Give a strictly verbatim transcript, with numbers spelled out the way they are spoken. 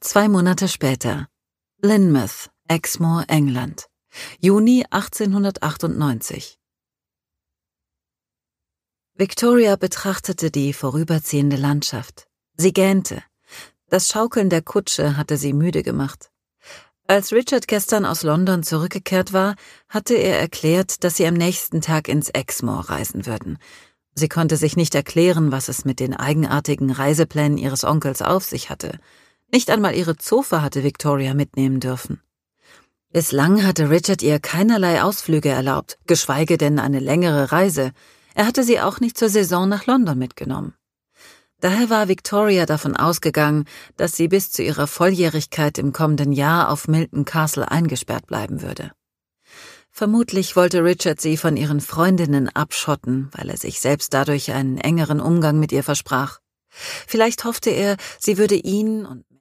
Zwei Monate später. Lynmouth, Exmoor, England. Juni achtzehnhundertachtundneunzig. Victoria betrachtete die vorüberziehende Landschaft. Sie gähnte. Das Schaukeln der Kutsche hatte sie müde gemacht. Als Richard gestern aus London zurückgekehrt war, hatte er erklärt, dass sie am nächsten Tag ins Exmoor reisen würden. Sie konnte sich nicht erklären, was es mit den eigenartigen Reiseplänen ihres Onkels auf sich hatte. Nicht einmal ihre Zofe hatte Victoria mitnehmen dürfen. Bislang hatte Richard ihr keinerlei Ausflüge erlaubt, geschweige denn eine längere Reise. Er hatte sie auch nicht zur Saison nach London mitgenommen. Daher war Victoria davon ausgegangen, dass sie bis zu ihrer Volljährigkeit im kommenden Jahr auf Milton Castle eingesperrt bleiben würde. Vermutlich wollte Richard sie von ihren Freundinnen abschotten, weil er sich selbst dadurch einen engeren Umgang mit ihr versprach. Vielleicht hoffte er, sie würde ihn und